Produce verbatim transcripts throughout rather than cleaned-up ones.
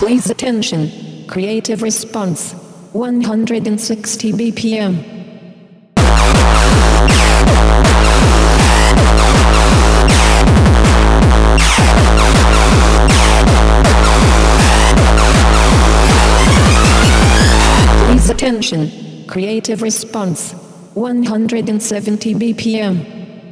Please attention. Creative response. one hundred sixty B P M. Please attention. Creative response. one hundred seventy B P M.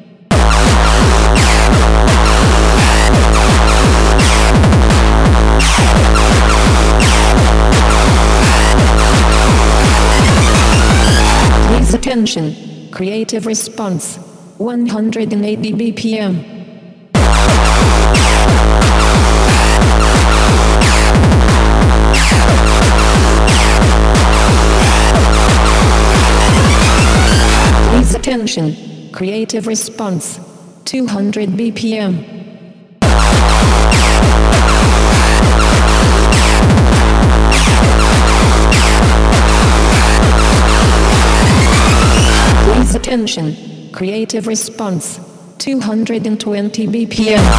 Please attention. Creative response. one hundred eighty B P M. Please attention. Creative response. two hundred B P M. Please attention. Creative response. two hundred twenty B P M.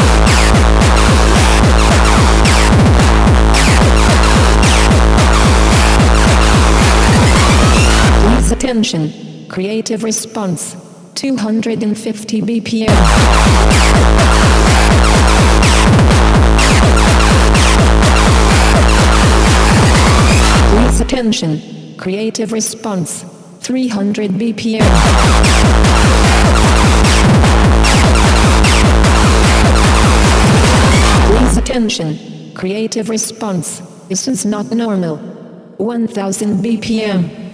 Please attention. Creative response. two hundred fifty B P M. Please attention. Creative response. three hundred B P M. Please attention. Creative response. This is not normal. one thousand B P M.